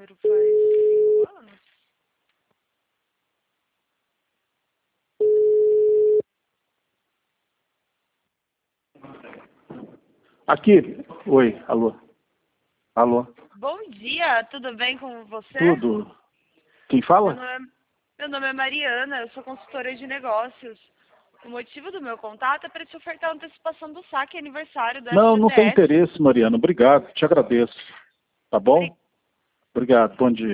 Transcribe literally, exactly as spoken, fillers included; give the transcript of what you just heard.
número faz cinco anos. Aqui. Oi, alô. Alô. Bom dia, tudo bem com você? Tudo. Quem Meu fala? nome, é, meu nome é Mariana, eu sou consultora de negócios. O motivo do meu contato é para te ofertar a antecipação do saque aniversário do Não, não tem F G T S. interesse, Mariana. Obrigado. Te agradeço. Tá bom? Obrigado. Bom dia.